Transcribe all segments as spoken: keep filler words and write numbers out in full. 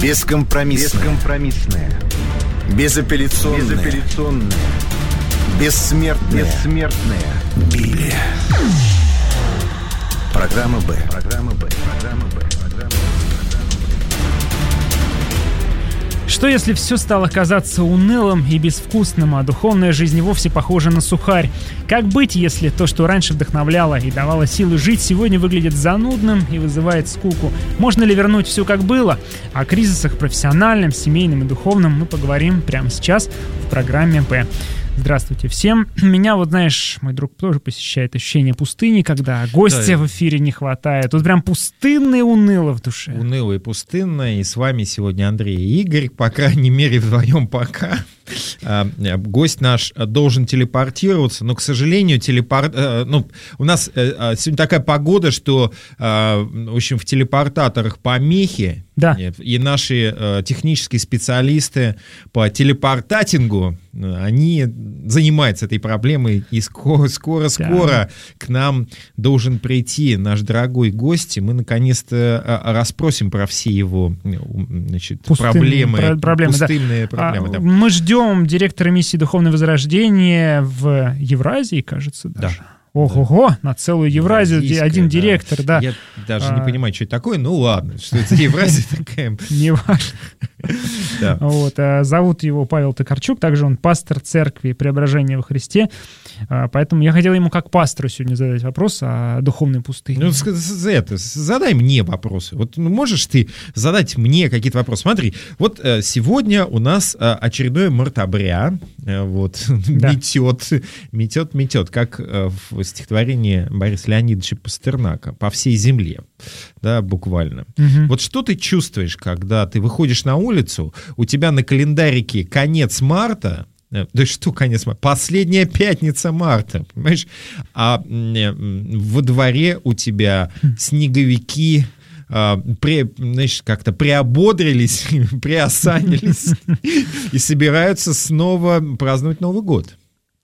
Бескомпромиссная. Бескомпромиссная. Безапелляционная. Безапелляционная. Бессмертная. Бессмертная. Библия. Программа Б. Программа Б. Программа Б. Что если все стало казаться унылым и безвкусным, а духовная жизнь вовсе похожа на сухарь? Как быть, если то, что раньше вдохновляло и давало силы жить, сегодня выглядит занудным и вызывает скуку? Можно ли вернуть все как было? О кризисах профессиональном, семейном и духовном мы поговорим прямо сейчас в программе «Б». Здравствуйте всем. Меня, вот знаешь, мой друг тоже посещает ощущение пустыни, когда гостя да. в эфире не хватает. Тут прям пустынно и уныло в душе. Уныло и пустынно. И с вами сегодня Андрей и Игорь. По крайней мере, вдвоем пока. Гость наш должен телепортироваться, но, к сожалению, телепорт... ну, у нас сегодня такая погода, что, в общем, в телепортаторах помехи, да. и наши технические специалисты по телепортатингу, они занимаются этой проблемой, и скоро-скоро да. к нам должен прийти наш дорогой гость, и мы, наконец-то, расспросим про все его, значит, Пустынные проблемы, про- проблемы, пустынные да. проблемы. А, да. Мы ждем директора миссии «Духовное возрождение» в Евразии, кажется, даже. Да. Ого-го, да. На целую Евразию один да. директор, да. Я даже а... не понимаю, что это такое, ну ладно, что это Евразия такая. Не важно. Вот, зовут его Павел Токарчук, также он пастор церкви Преображения во Христе, поэтому я хотел ему как пастору сегодня задать вопрос о духовной пустыне. Ну, за это, задай мне вопросы. Вот ну, можешь ты задать мне какие-то вопросы? Смотри, вот сегодня у нас очередное мартабря, вот, да. метет, метет, метет, как в стихотворении Бориса Леонидовича Пастернака «По всей земле», да, буквально. Угу. Вот что ты чувствуешь, когда ты выходишь на улицу, у тебя на календарике конец марта, да что конец марта? Последняя пятница марта, понимаешь? А во дворе у тебя снеговики при, знаешь, как-то приободрились, приосанились и собираются снова праздновать Новый год.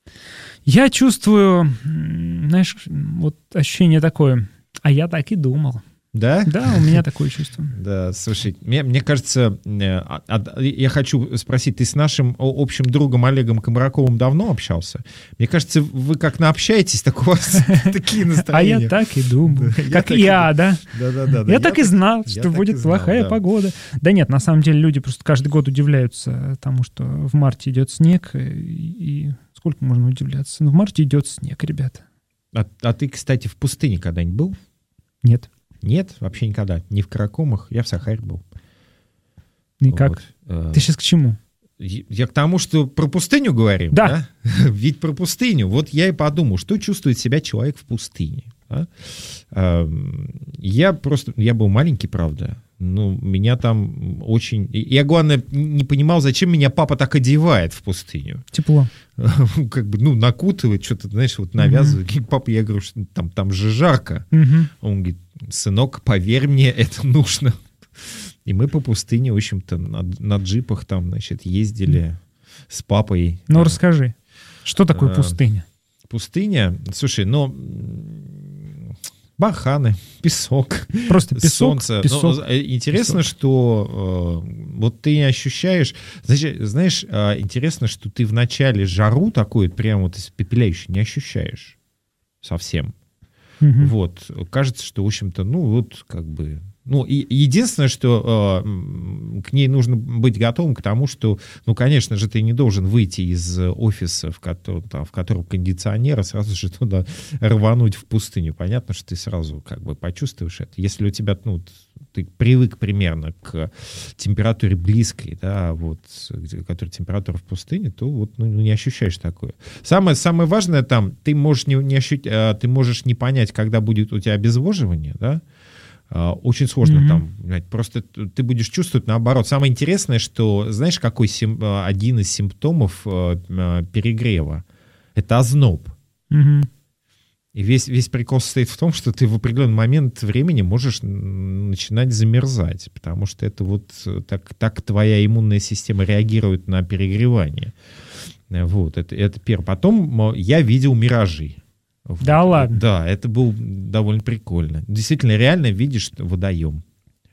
Я чувствую, знаешь, вот ощущение такое, а я так и думал. Да? Да, у меня такое чувство. Да, слушай, мне, мне кажется, я хочу спросить, ты с нашим общим другом Олегом Комраковым давно общался? Мне кажется, вы как наобщаетесь, так у вас такие настроения. А я так и думаю. Как я, да? Да-да-да. Я так и знал, что будет плохая погода. Да нет, на самом деле люди просто каждый год удивляются тому, что в марте идет снег, и сколько можно удивляться? Ну, в марте идет снег, ребята. А ты, кстати, в пустыне когда-нибудь был? Нет. Нет, вообще никогда. Не в Каракумах, я в Сахаре был. И как? Вот. Ты сейчас к чему? Я к тому, что про пустыню говорим. Да. да? Ведь про пустыню. Вот я и подумал, что чувствует себя человек в пустыне. Да? Я просто... Я был маленький, правда. Ну, меня там очень... Я, главное, не понимал, зачем меня папа так одевает в пустыню. Тепло. Как бы, ну, накутывает, что-то, знаешь, вот навязывает. Uh-huh. Папа, я говорю, что там, там же жарко. Uh-huh. Он говорит, сынок, поверь мне, это нужно. И мы по пустыне, в общем-то, на, на джипах там, значит, ездили с папой. Ну, расскажи, что такое пустыня? Пустыня? Слушай, ну... Барханы, песок, просто песок, солнце. песок, Но интересно, песок. что э, вот ты ощущаешь, значит, знаешь, э, интересно, что ты вначале жару такую прям вот испепеляющую не ощущаешь совсем. Угу. Вот, кажется, что, в общем-то, ну вот как бы... Ну, и единственное, что э, к ней нужно быть готовым к тому, что, ну, конечно же, ты не должен выйти из офиса, в котором, там, в котором кондиционера, сразу же туда рвануть в пустыню. Понятно, что ты сразу как бы почувствуешь это. Если у тебя, ну, ты привык примерно к температуре близкой, да, вот, которая температура в пустыне, то вот, ну, не ощущаешь такое. Самое, самое важное там, ты можешь не, не ощутить, ты можешь не понять, когда будет у тебя обезвоживание, да. Очень сложно mm-hmm. там, просто ты будешь чувствовать наоборот. Самое интересное, что, знаешь, какой сим, один из симптомов перегрева? Это озноб. Mm-hmm. И весь, весь прикол состоит в том, что ты в определенный момент времени можешь начинать замерзать, потому что это вот так, так твоя иммунная система реагирует на перегревание. Вот, это, это первое. Потом я видел миражи. Да ладно? Да, это было довольно прикольно. Действительно, реально видишь водоем.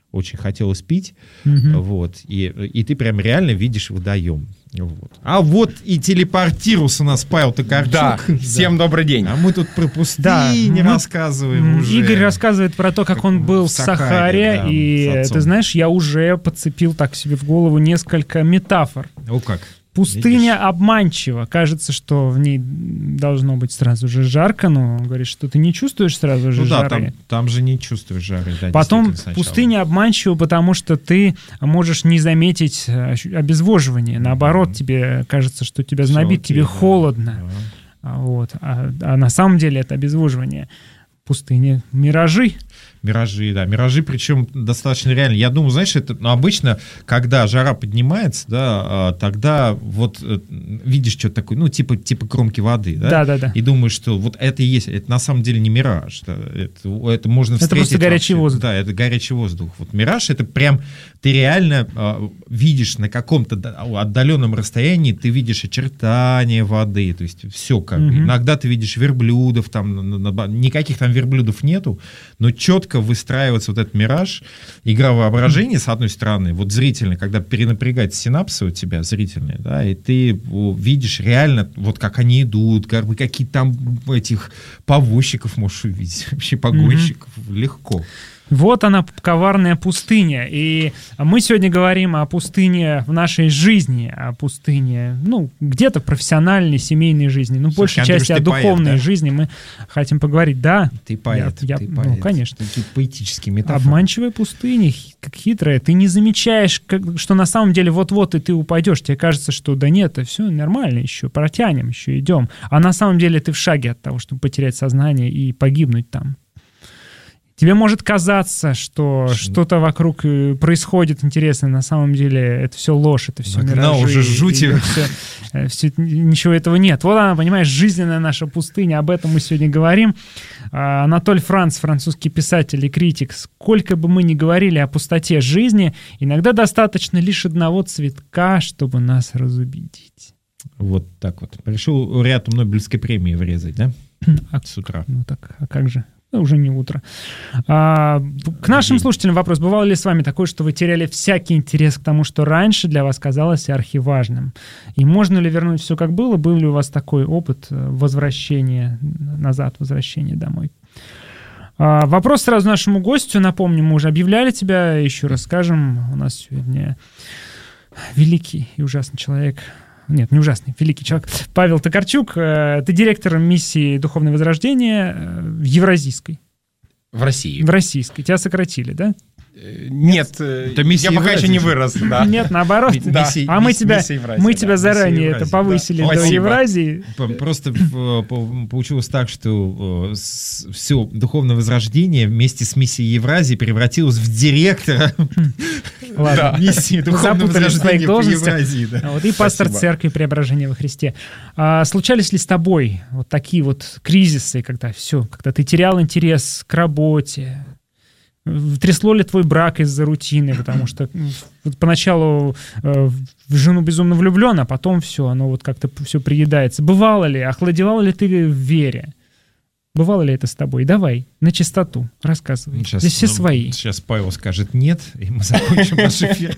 очень хотелось пить, Мгм. вот, и, и ты прям реально видишь водоем. Вот. А вот и телепортировался у нас Павел Токарчук. Да, всем добрый день. А мы тут про пустыни Да, мы- рассказываем М, уже. Игорь рассказывает про то, как, Как он был в в Сахаре, Сахаре, да, и с отцом. ты знаешь, я уже подцепил так себе в голову несколько метафор. О, как. Пустыня Видишь? обманчива. Кажется, что в ней должно быть сразу же жарко, но он говорит, что ты не чувствуешь сразу же Ну да, жары. там, там же не чувствуешь жары. Да, Потом действительно, сначала. пустыня обманчива, потому что ты можешь не заметить э, ощу- обезвоживание. Наоборот, тебе кажется, что тебя Всё знобит, окей, тебе да. холодно. Да. А, вот. а, а на самом деле это обезвоживание. Пустыня — миражи. Миражи, да, миражи, причем достаточно реально. Я думаю, знаешь, это ну, обычно, когда жара поднимается, да, а, тогда вот э, видишь что-то такое, ну, типа, типа кромки воды, да? Да-да-да. И думаешь, что вот это и есть, это на самом деле не мираж, да, это, это можно Это встретить. просто горячий вообще. воздух. Да, это горячий воздух. Вот мираж, это прям, ты реально а, видишь на каком-то да, отдаленном расстоянии, ты видишь очертания воды, то есть все как бы. Мгм. Иногда ты видишь верблюдов, там, на- на- на- никаких там верблюдов нету, но четко выстраивается вот этот мираж, игра воображения, с одной стороны, вот зрительно, когда перенапрягаются синапсы у тебя зрительные, да, и ты о, видишь реально, вот как они идут, как бы какие там этих повозчиков можешь увидеть, вообще погонщиков, легко. Вот она, коварная пустыня. И мы сегодня говорим о пустыне в нашей жизни, о пустыне, ну, где-то в профессиональной, семейной жизни. Ну, Слушай, большей Андрюш, части ты о духовной поэт, да? жизни мы хотим поговорить. Да, Ты поэт, Я- я- ты ну, поэт. конечно. Такие поэтические метафоры. обманчивая пустыня, хи- как хитрая. Ты не замечаешь, как- что на самом деле вот-вот и ты упадешь. Тебе кажется, что да нет, все нормально, еще протянем, еще идем. А на самом деле ты в шаге от того, чтобы потерять сознание и погибнуть там. Тебе может казаться, что Ш- что-то вокруг э, происходит интересное, на самом деле это все ложь, это все Нагнал миражи. уже жути. и всё, э, всё это- ничего этого нет. Вот она, понимаешь, жизненная наша пустыня, об этом мы сегодня говорим. А, Анатоль Франц, французский писатель и критик. Сколько бы мы ни говорили о пустоте жизни, иногда достаточно лишь одного цветка, чтобы нас разубедить. Вот так вот. Решил лауреату Нобелевской премии врезать, да? А С утра. Ну так, а как же? Ну, уже не утро. А, к нашим День. слушателям вопрос. Бывало ли с вами такое, что вы теряли всякий интерес к тому, что раньше для вас казалось архиважным? И можно ли вернуть все как было? Был ли у вас такой опыт э, возвращения назад, возвращения домой? А, вопрос сразу нашему гостю. Напомню, мы уже объявляли тебя, еще раз скажем. У нас сегодня великий и ужасный человек. Нет, не ужасный, великий человек. Павел Токарчук, э, ты директор миссии «Духовное возрождение» э, в Евразийской, В России. в российской. Тебя сократили, да? Э, Нет, э, Это миссия я пока еще не Евразии. вырос. Да. Нет, наоборот. Да. Миссия- А мы мисс- тебя, миссия Евразии, мы да. тебя Миссия заранее Евразии, это повысили да. до Спасибо. Евразии. П- Просто э, по- получилось так, что все духовное возрождение вместе с миссией Евразии превратилось в директора Ладно. миссии духовного Запутались в своих возрождения по должностях. Евразии. да. Вот, и пастор Спасибо. церкви Преображения во Христе. А, случались ли с тобой вот такие вот кризисы, когда все, когда ты терял интерес к работе? Трясло ли твой брак из-за рутины? Потому что м, вот поначалу э, в жену безумно влюблен, а потом все, оно вот как-то все приедается. Бывало ли, охладевал ли ты в вере? Бывало ли это с тобой? Давай, на чистоту, рассказывай. Сейчас, Здесь все ну, свои. Сейчас Павел скажет нет, и мы закончим наш эфир.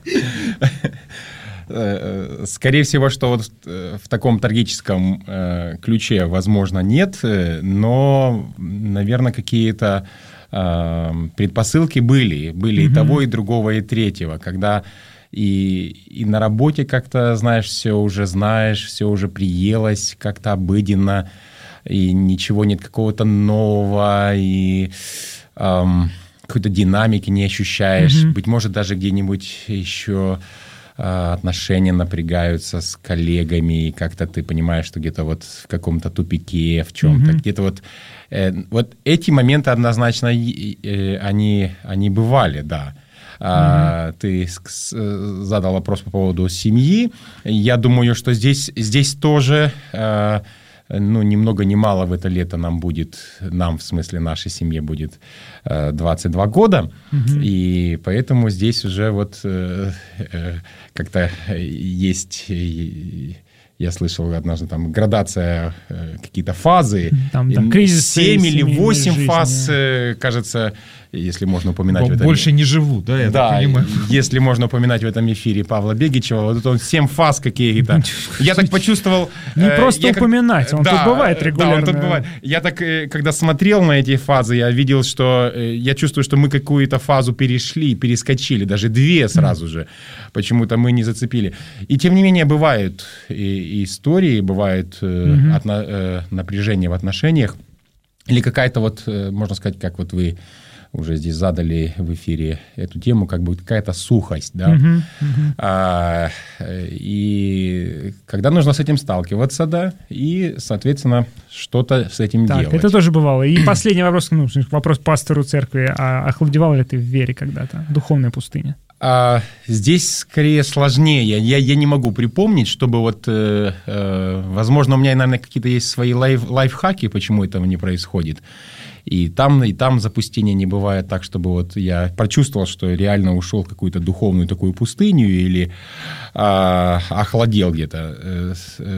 Э, Скорее всего, что вот э, в таком трагическом э, ключе, возможно, нет, э, но, наверное, какие-то э, предпосылки были. Были и Мгм. того, и другого, и третьего, когда и, и на работе как-то, знаешь, все уже знаешь, все уже приелось, как-то обыденно, и ничего нет какого-то нового, и эм, какой-то динамики не ощущаешь. Мгм. Быть может, даже где-нибудь еще э, отношения напрягаются с коллегами, и как-то ты понимаешь, что где-то вот в каком-то тупике, в чем-то, Мгм. где-то вот... э, вот эти моменты однозначно, и- э, они, они бывали, да. А, ты с- с- э, задал вопрос по поводу семьи. Я думаю, что здесь, здесь тоже... э, ну, ни много ни мало в это лето нам будет, нам, в смысле, нашей семье будет э, двадцать два года, Мгм. и поэтому здесь уже вот э, э, как-то есть, э, я слышал однажды, там, градация, э, какие-то фазы. Там, да, кризис семь или восемь жизни. фаз, э, кажется, если можно упоминать в этом... Больше не живу, да, я да, так понимаю. если можно упоминать в этом эфире Павла Бегичева, вот он семь фаз какие-то. Я так почувствовал... Не э, просто я упоминать, он да, тут бывает регулярно. Да, он тут бывает. Я так, э, когда смотрел на эти фазы, я видел, что... Э, я чувствую, что мы какую-то фазу перешли, перескочили, даже две сразу же. Почему-то мы не зацепили. И тем не менее, бывают и, и истории, бывает э, mm-hmm. отно, э, напряжение в отношениях. Или какая-то вот, э, можно сказать, как вот вы... уже здесь задали в эфире эту тему, как бы какая-то сухость, да, uh-huh, uh-huh. А, и когда нужно с этим сталкиваться, да, и, соответственно, что-то с этим так, делать. Это тоже бывало. И последний вопрос, ну, вопрос пастору церкви, а охладевал ли ты в вере когда-то? Духовная пустыня. А, здесь скорее сложнее. Я, я не могу припомнить, чтобы вот, э, э, возможно, у меня, наверное, какие-то есть свои лайф, лайфхаки, почему этого не происходит. И там, и там запустения не бывает так, чтобы вот я почувствовал, что реально ушел в какую-то духовную такую пустыню или а, охладел где-то.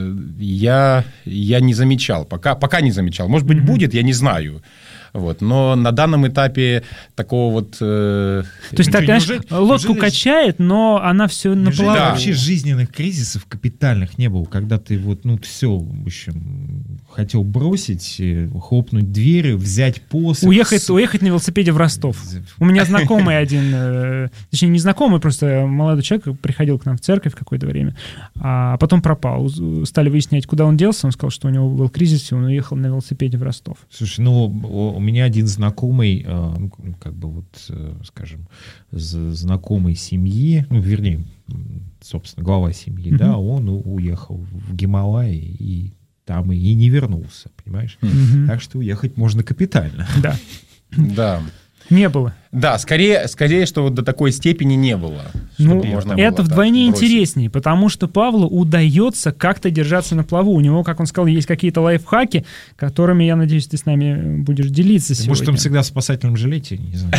Я, я не замечал, пока, пока не замечал. Может быть, mm-hmm. будет, я не знаю. Вот. Но на данном этапе такого вот... Э... То есть, так, знаешь, лодку неужели... качает, но она все на плаву. Да. Вообще жизненных кризисов капитальных не было, когда ты вот, ну, все, в общем, хотел бросить, хлопнуть дверью, взять посох. Уехать, с... уехать на велосипеде в Ростов. У меня знакомый один, точнее, не знакомый, просто молодой человек приходил к нам в церковь какое-то время, а потом пропал. Стали выяснять, куда он делся, он сказал, что у него был кризис, и он уехал на велосипеде в Ростов. Слушай, ну, у меня один знакомый, ну, как бы вот, скажем, знакомый семьи, ну, вернее, собственно, глава семьи, mm-hmm. да, он уехал в Гималаи и там и не вернулся, понимаешь? Mm-hmm. Так что уехать можно капитально. Да. Да. Не было. Да, скорее, скорее, что вот до такой степени не было. Ну, это вдвойне интереснее, потому что Павлу удается как-то держаться на плаву. У него, как он сказал, есть какие-то лайфхаки, которыми, я надеюсь, ты с нами будешь делиться сегодня. Может, он всегда в спасательном жилете, не знаю.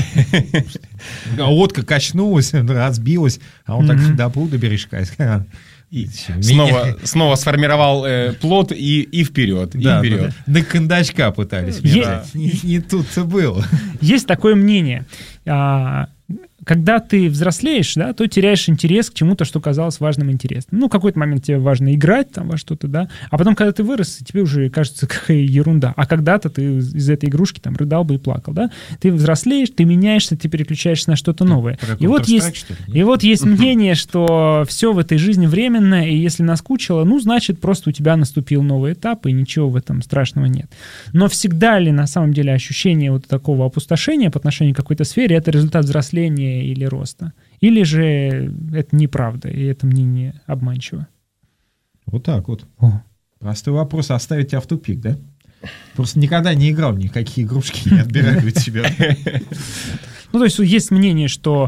Лодка качнулась, разбилась, а он так доплыл до бережка. И снова, снова сформировал э, плот и, и вперед, и да, вперед. Да, да. До кондачка пытались. Да. Не, не тут-то было. Есть такое мнение. А, когда ты взрослеешь, да, то теряешь интерес к чему-то, что казалось важным и интересным. Ну, в какой-то момент тебе важно играть там во что-то, да, а потом, когда ты вырос, тебе уже кажется, какая ерунда. А когда-то ты из этой игрушки там рыдал бы и плакал, да. Ты взрослеешь, ты меняешься, ты переключаешься на что-то новое. И вот, есть, и вот есть мнение, что все в этой жизни временно, и если наскучило, ну, значит, просто у тебя наступил новый этап, и ничего в этом страшного нет. Но всегда ли на самом деле ощущение вот такого опустошения по отношению к какой-то сфере — это результат взросления или роста? Или же это неправда, и это мнение обманчиво? Вот так вот. О. Простой вопрос, оставить тебя в тупик, да? Просто никогда не играл, никакие игрушки не отбирали у тебя. Ну, то есть есть мнение, что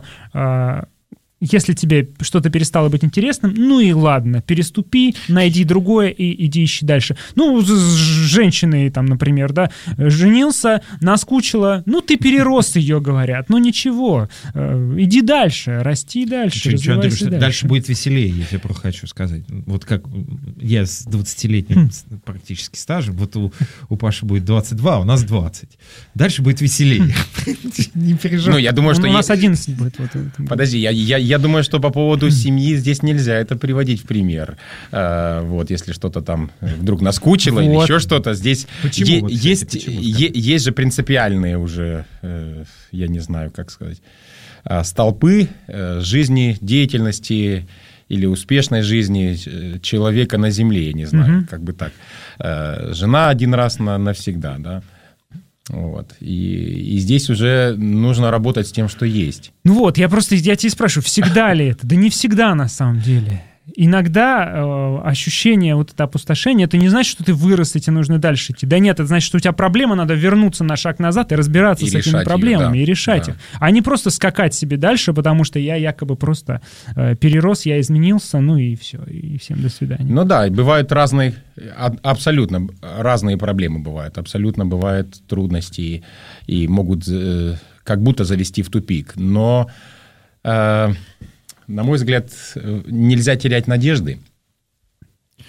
если тебе что-то перестало быть интересным, ну и ладно, переступи, найди другое и иди ищи дальше. Ну, с женщиной, там, например, да, женился, наскучило, ну, ты перерос ее, говорят, ну, ничего, иди дальше, расти дальше, Что, развивайся Андрюш, дальше. Дальше будет веселее, я тебе просто хочу сказать. Вот как я с двадцатилетним хм. практически стажем, вот у, у Паши будет двадцать два, у нас двадцать. Дальше будет веселее. Не переживай. Ну, я думаю, что... У нас одиннадцать будет. Подожди, я Я думаю, что по поводу семьи здесь нельзя это приводить в пример. А, вот, если что-то там вдруг наскучило вот. Или еще что-то, здесь Почему, е- вот, кстати, есть, почему, е- есть же принципиальные уже, э, я не знаю, как сказать, э, столпы э, жизни, деятельности или успешной жизни человека на земле, я не знаю, mm-hmm. как бы так. Э, жена один раз на, навсегда, да. Вот. И, и здесь уже нужно работать с тем, что есть. Ну вот, я просто я тебя спрашиваю, всегда ли это? Да не всегда на самом деле. Иногда э, ощущение вот это опустошение, это не значит, что ты вырос, и тебе нужно дальше идти. Да нет, это значит, что у тебя проблема, надо вернуться на шаг назад и разбираться и с этими проблемами, ее, да. и решать да. их. А не просто скакать себе дальше, потому что я якобы просто э, перерос, я изменился, ну и все, и всем до свидания. Ну да, бывают разные, абсолютно разные проблемы бывают, абсолютно бывают трудности и могут э, как будто завести в тупик. Но... Э, на мой взгляд, нельзя терять надежды.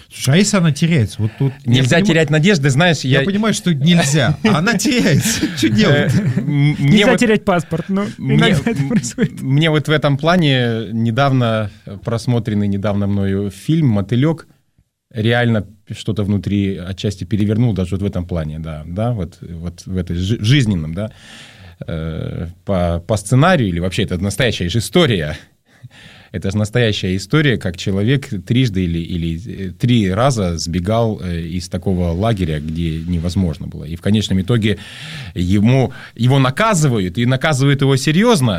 Слушай, а если она теряется? Вот тут Нельзя поним... терять надежды, знаешь, я... Я понимаю, что нельзя, а она теряется. Что делать? Нельзя терять паспорт, но иногда это происходит. Мне вот в этом плане недавно просмотренный недавно мною фильм «Мотылек» реально что-то внутри отчасти перевернул даже вот в этом плане, да, да, вот, вот в этой жи- жизненном, да, э, по, по сценарию, или вообще это настоящая же история, это же настоящая история, как человек трижды или, или три раза сбегал из такого лагеря, где невозможно было, и в конечном итоге ему, его наказывают, и наказывают его серьезно,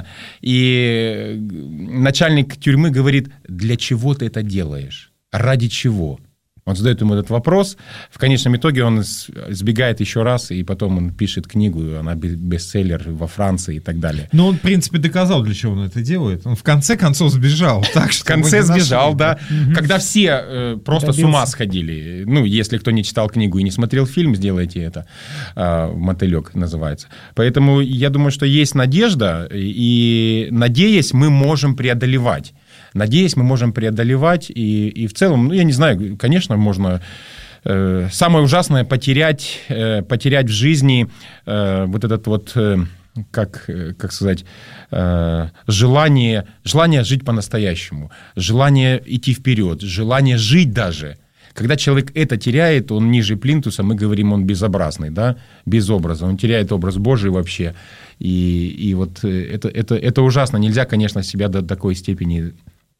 и начальник тюрьмы говорит: для чего ты это делаешь, ради чего? Он задает ему этот вопрос. В конечном итоге он сбегает еще раз, и потом он пишет книгу, она бестселлер во Франции и так далее. Но он, в принципе, доказал, для чего он это делает. Он в конце концов сбежал. Так, в конце сбежал, да. Угу. Когда все э, просто Добился. С ума сходили. Ну, если кто не читал книгу и не смотрел фильм, сделайте это. Э, «Мотылек» называется. Поэтому я думаю, что есть надежда, и, надеясь, мы можем преодолевать. Надеюсь, мы можем преодолевать, и, и в целом, ну, я не знаю, конечно, можно... Э, самое ужасное — потерять, э, потерять в жизни э, вот этот вот, э, как, как сказать, э, желание, желание жить по-настоящему, желание идти вперед, желание жить даже. Когда человек это теряет, он ниже плинтуса, мы говорим, он безобразный, да, без образа, он теряет образ Божий вообще. И, и вот это, это, это ужасно. Нельзя, конечно, себя до такой степени...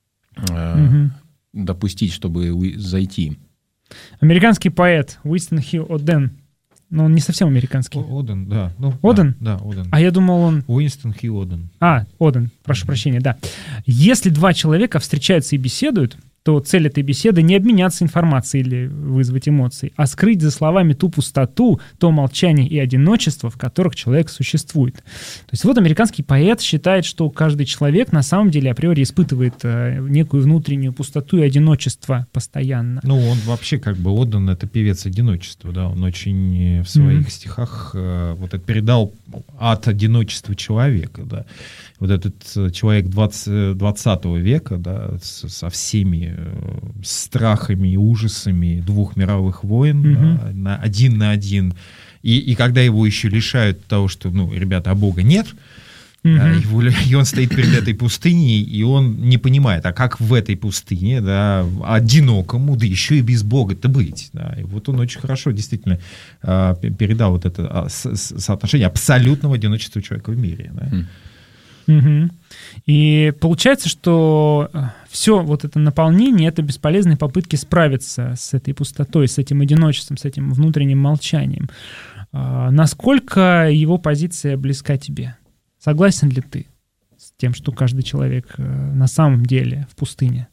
Угу. допустить, чтобы зайти. Американский поэт Уинстон Хилл Оден. Но он не совсем американский. Оден, да. Ну, Оден? Да, да, Оден. А я думал, он... Уинстон Хилл Оден. А, Оден, прошу mm-hmm. прощения, да. Если два человека встречаются и беседуют, то цель этой беседы не обменяться информацией или вызвать эмоции, а скрыть за словами ту пустоту, то молчание и одиночество, в которых человек существует. То есть вот американский поэт считает, что каждый человек на самом деле априори испытывает э, некую внутреннюю пустоту и одиночество постоянно. Ну, он вообще как бы Оден — это певец одиночества, да, он очень в своих mm-hmm. стихах э, вот это передал от одиночества человека, да. Вот этот человек двадцатого века, да, со всеми страхами и ужасами двух мировых войн, mm-hmm. да, на один на один. И, и когда его еще лишают того, что, ну, ребята, а Бога нет, mm-hmm. да, его, и он стоит перед этой пустыней, и он не понимает, а как в этой пустыне, да, одинокому, да еще и без Бога-то быть. Да. И вот он очень хорошо действительно передал вот это соотношение абсолютного одиночества человека в мире. Да. Mm. Угу. И получается, что все вот это наполнение — это бесполезные попытки справиться с этой пустотой, с этим одиночеством, с этим внутренним молчанием. А насколько его позиция близка тебе? Согласен ли ты с тем, что каждый человек на самом деле в пустыне?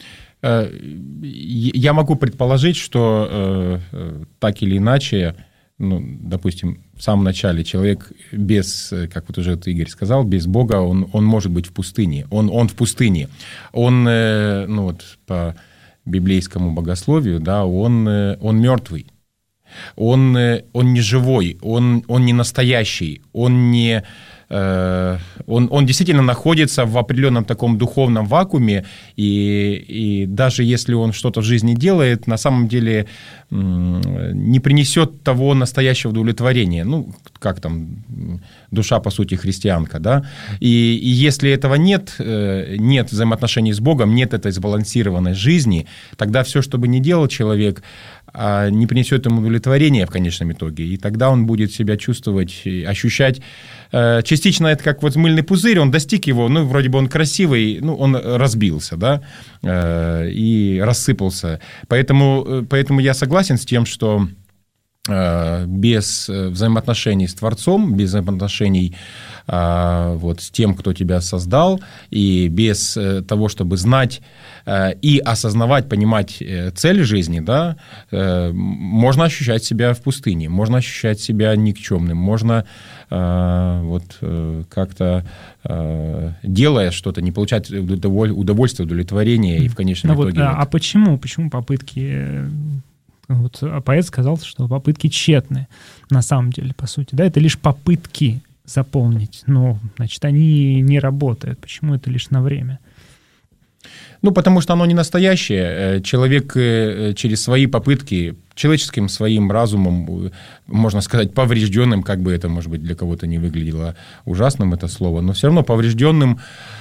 Я могу предположить, что так или иначе, ну, допустим, в самом начале человек без, как вот уже Игорь сказал, без Бога, он, он может быть в пустыне. Он, он в пустыне. Он, ну вот по библейскому богословию, да, он, он мертвый. Он, он не живой, он, он не настоящий, он не... Он, он действительно находится в определенном таком духовном вакууме, и, и даже если он что-то в жизни делает, на самом деле не принесет того настоящего удовлетворения. Ну, как там, душа, по сути, христианка, да? И, и если этого нет, нет взаимоотношений с Богом, нет этой сбалансированной жизни, тогда все, что бы ни делал человек, не принесет ему удовлетворения в конечном итоге. И тогда он будет себя чувствовать, ощущать. Частично это как вот мыльный пузырь, он достиг его, ну, вроде бы он красивый, ну, он разбился, да, и рассыпался. Поэтому, поэтому я согласен с тем, что без взаимоотношений с Творцом, без взаимоотношений вот, с тем, кто тебя создал, и без того, чтобы знать и осознавать, понимать цель жизни, да, можно ощущать себя в пустыне, можно ощущать себя никчемным, можно вот, как-то, делая что-то, не получать удовольствие, удовлетворение, и в конечном ну итоге... Вот, а почему? Почему попытки... Вот поэт сказал, что попытки тщетны, на самом деле, по сути. Да, это лишь попытки заполнить, но, значит, они не работают. Почему это лишь на время? Ну, потому что оно не настоящее. Человек через свои попытки, человеческим своим разумом, можно сказать, поврежденным, как бы это, может быть, для кого-то не выглядело ужасным, это слово, но все равно поврежденным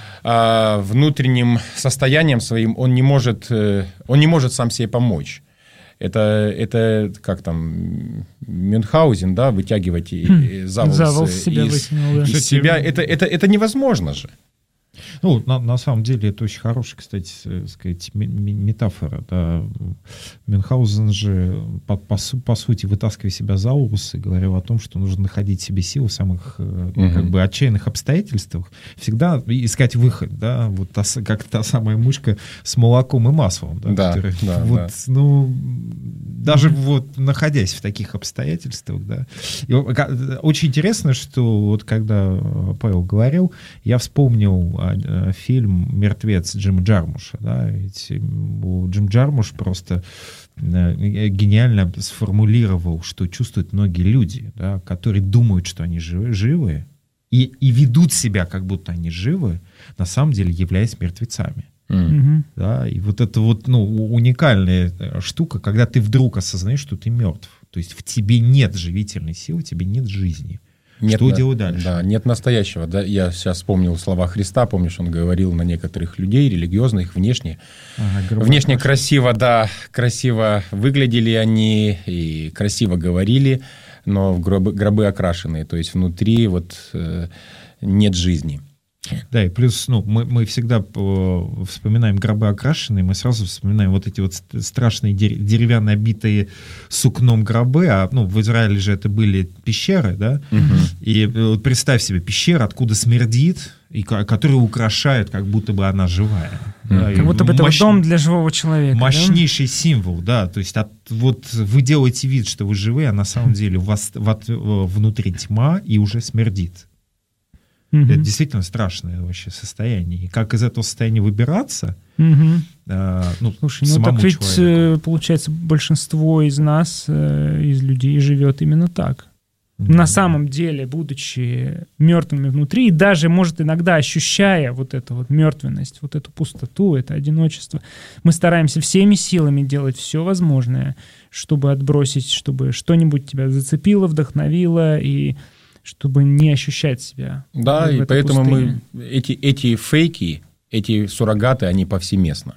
внутренним состоянием своим, он не может, он не может сам себе помочь. Это, это как там, Мюнхгаузен, да, вытягивать хм. за волосы себя из, вытянул, да. из себя. Это, это, это невозможно же. Ну, на, на самом деле, это очень хорошая, кстати, сказать, метафора. Да. Мюнхгаузен же, по, по, по сути, вытаскивая себя за волосы, говорил о том, что нужно находить себе силу в самых угу. как бы, отчаянных обстоятельствах, всегда искать выход, да, вот та, как та самая мышка с молоком и маслом. Да, да, которая, да, вот, да. Ну, даже вот находясь в таких обстоятельствах, да. И очень интересно, что вот когда Павел говорил, я вспомнил фильм «Мертвец» Джима Джармуша. Да? Ведь Джим Джармуш просто гениально сформулировал, что чувствуют многие люди, да, которые думают, что они живы, живы и, и ведут себя, как будто они живы, на самом деле являясь мертвецами. Mm-hmm. Да? И вот это вот, ну, уникальная штука, когда ты вдруг осознаешь, что ты мертв. То есть в тебе нет живительной силы, в тебе нет жизни. Нет, что делать дальше? Да, нет настоящего. Да? Я сейчас вспомнил слова Христа, помнишь, он говорил на некоторых людей, религиозных, внешне. Ага, внешне красиво, да, красиво выглядели они и красиво говорили, но в гробы, гробы окрашенные, то есть внутри вот э, нет жизни. Да, и плюс, ну, мы, мы всегда вспоминаем гробы окрашенные, мы сразу вспоминаем вот эти вот страшные деревянно обитые сукном гробы, а, ну, в Израиле же это были пещеры, да, угу. И вот представь себе пещера, откуда смердит, и которая украшает, как будто бы она живая. Mm. Да, как будто бы мощ... это дом для живого человека. Мощнейший да? символ, да, то есть от, вот вы делаете вид, что вы живые, а на самом деле у вас вот, внутри тьма и уже смердит. Mm-hmm. Это действительно страшное вообще состояние. И как из этого состояния выбираться, mm-hmm. а, ну, слушай, ну так ведь, человеку. Получается, большинство из нас, из людей, живет именно так. Mm-hmm. На самом деле, будучи мертвыми внутри, и даже, может, иногда ощущая вот эту вот мертвенность, вот эту пустоту, это одиночество, мы стараемся всеми силами делать все возможное, чтобы отбросить, чтобы что-нибудь тебя зацепило, вдохновило, и чтобы не ощущать себя. Да, и поэтому пустыне. мы эти, эти фейки, эти суррогаты, они повсеместно.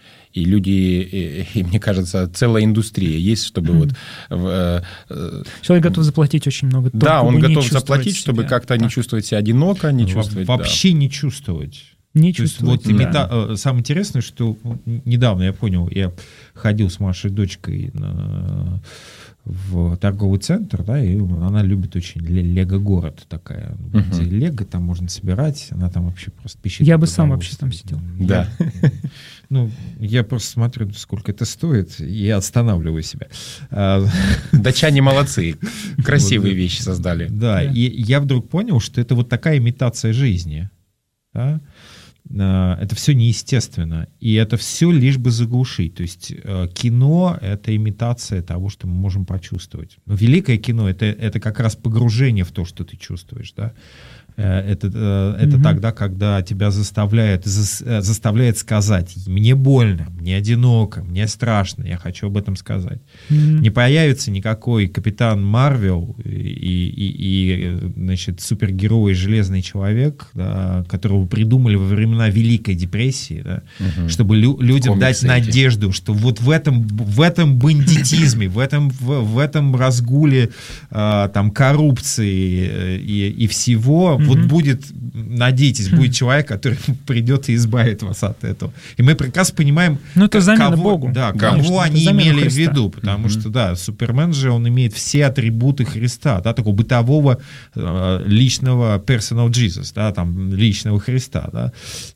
И люди, и, и, мне кажется, целая индустрия есть, чтобы mm-hmm. вот... Э, Человек готов заплатить очень много. Да, он готов заплатить, себя. чтобы как-то да. не чувствовать себя одиноко, не Во- чувствовать... Вообще да. не чувствовать. Не То чувствовать, есть, вот да. имита... Самое интересное, что недавно я понял, я ходил с Машей дочкой на... в торговый центр, да, и она любит очень лего-город такая, uh-huh. где лего там можно собирать, она там вообще просто пищит. Я бы сам вообще там сидел. Да. Ну, я просто смотрю, сколько это стоит, и останавливаю себя. Датчане молодцы, красивые вещи создали. Да, и я вдруг понял, что это вот такая имитация жизни, да. Это все неестественно, и это все лишь бы заглушить. То есть кино — это имитация того, что мы можем почувствовать. Но великое кино — это, это как раз погружение в то, что ты чувствуешь, да. Это, это mm-hmm. тогда, когда тебя заставляет, заставляет сказать: мне больно, мне одиноко, мне страшно, я хочу об этом сказать. Mm-hmm. Не появится никакой Капитан Марвел и, и, и значит, супергерой Железный человек, да, которого придумали во времена Великой депрессии, да, mm-hmm. чтобы лю- людям дать надежду, что вот в этом, в этом бандитизме, в этом, в, в этом разгуле а, там, коррупции и, и всего, mm-hmm. вот будет, надейтесь, будет человек, который придет и избавит вас от этого. И мы прекрасно понимаем, ну, это замена кого, Богу. Да, Конечно, кого они имели Христа. в виду, потому mm-hmm. что, да, Супермен же, он имеет все атрибуты Христа, да, такого бытового э, личного personal Jesus, да, там, личного Христа, да.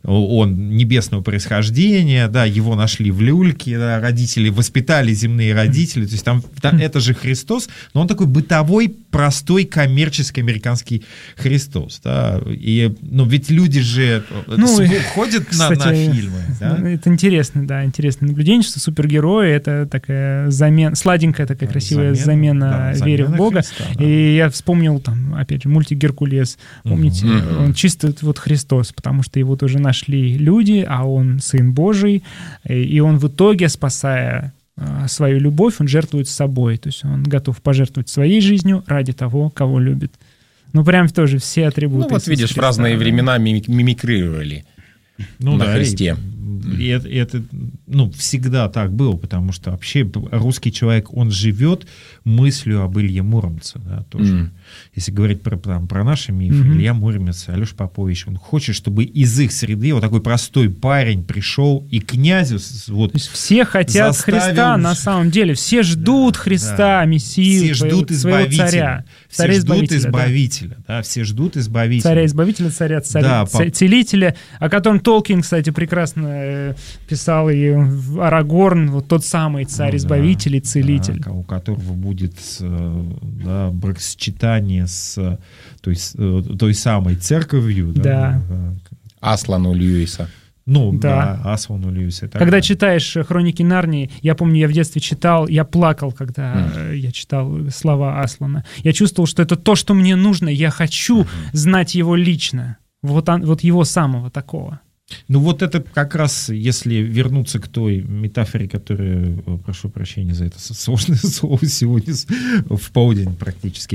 Он небесного происхождения, да, его нашли в люльке, да, родители воспитали земные родители, то есть там, там mm-hmm. это же Христос, но он такой бытовой, простой, коммерческий американский Христос. Христос, да, и, ну, ведь люди же Ну, с- и, ходят кстати, на, на фильмы, да? Это интересно, да, интересное наблюдение, что супергерои — это такая замена, сладенькая такая красивая замена, да, вере в замена Бога. Христа, да. И я вспомнил там, опять же, мультик «Геркулес». Помните, Мгм. он чисто вот Христос, потому что его тоже нашли люди, а он Сын Божий, и и он в итоге, спасая а, свою любовь, он жертвует собой, то есть он готов пожертвовать своей жизнью ради того, кого любит. Ну, прям тоже все атрибуты. Ну, вот Иисуса видишь, в Христа, разные да. времена мимик- мимикрировали Ну на да, Христе. И, и это, это, ну, всегда так было, потому что вообще русский человек, он живет мыслью об Илье Муромце, да, тоже. Мгм. Если говорить про, там, про наши мифы, Мгм. Илья Муромец, Алеша Попович, он хочет, чтобы из их среды вот такой простой парень пришел и князю с- вот То есть все хотят Заставил- Христа на самом деле. Все ждут Да, Христа, да. Мессию, все ждут своего избавителя, царя. все ждут Царя-избавителя, да. избавителя, да, все ждут избавителя. Царя-избавителя, царя, царя Да, ца- по- целителя, о котором Толкин, кстати, прекрасно э, писал, и в- Арагорн, вот тот самый царь-избавитель и Ну да, целитель. да, у которого будет э, да, бракосочетание с э, той, с, э, той самой церковью. Да. Да. да. Аслану Льюиса. Ну, Да. да, Асвану Льюиса. и так Когда далее. читаешь э, «Хроники Нарнии», я помню, я в детстве читал, я плакал, когда э, я читал слова Аслана. Я чувствовал, что это то, что мне нужно, я хочу знать его лично. Вот, он- вот его самого такого. Ну вот это как раз, если вернуться к той метафоре, которая, э, прошу прощения за это с- сложное слово сегодня с- в полдень практически,